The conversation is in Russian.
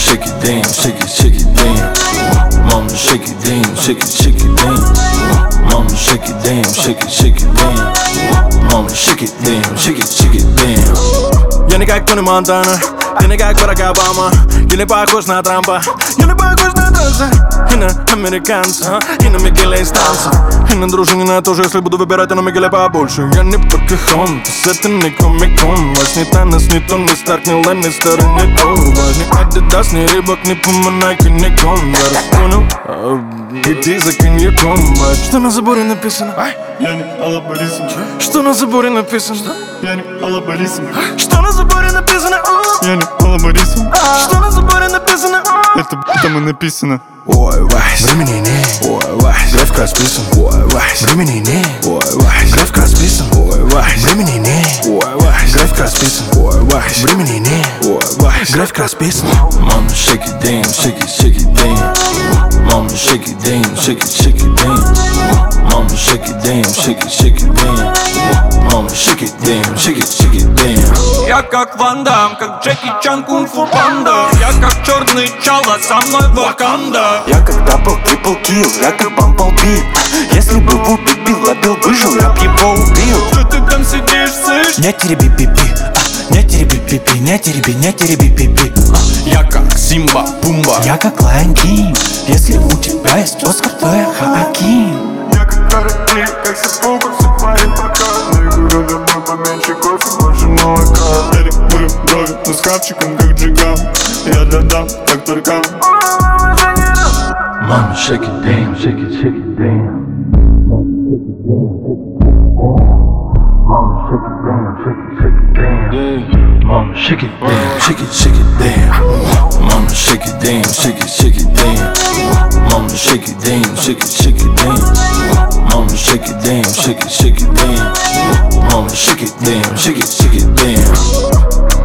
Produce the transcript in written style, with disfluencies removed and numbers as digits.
shake it, damn, shake it, damn. Mama, shake it, damn, shake it, damn. Mama, shake it, damn, shake it, damn. Mama, shake it, damn, shake it, damn. Я не как Тони Монтана, ты не как Барак Обама. Я не похож на Трампа, я не похож на танца. И на американца, и на Мигеля из танца. И на дружинина тоже, если буду выбирать, я на Мигеля побольше. Я не Покахонтас, это не Комик-кон. Вас не Танос, не Тони Старк, не Ланнистер, не Торвальд. Не Адидас, не Рибок, не Пума, Найки, не Конверс. Понял? Иди за коньяком. Что на заборе написано? Я не Алла Борисовна. Что на заборе написано? Я не Алла Борисовна. Что на заборе написано? Я не Алла Борисовна. Что на заборе написано? Это там и написано. Ой, Вась, времени нет. Ой, Вась, график расписан. Ой, Вась, времени нет. Ой, Вась, график расписан. Ой, Вась, времени нет. Ой, Вась, график расписан. Ой, Вась, времени нет. Ой, Вась, график расписан. Mama, shake it, damn, shake it, damn. Mama, shake it, damn, shake it, damn. Mama, shake it, damn, shake it, damn. Mama, shake it, damn, shake it, damn. Я как Ван Дам, как Джеки Чан, кунг-фу панда. Я как черный чала, со мной Ваканда. Я как дабл, трипл килл, я как бамблби. Если бы Вупи Билл выжил, я б его убил. Чё ты там сидишь, слышь? Не тереби пипи, не тереби пипи, не тереби пипи. Я как Симба, Пумба. Я как Лайон Кинг. Если у тебя есть Оскар, то я Хоакин. Я как Каратин, как Сипука, все твои показы. Я говорю, домой поменьше кофе, больше молока. Я регулю брови, но с хавчиком, как Джиган. Я додам, как Туркан. Mama, shake it, damn, shake it, damn. Mama, shake it, damn, shake it, damn. Mama, shake it, damn, shake it, damn. Mama, shake it, damn, shake it, damn. Mama, shake it, damn, shake it, damn. Mama, shake it, damn, shake it, damn. Mama, shake it, damn, shake it, damn.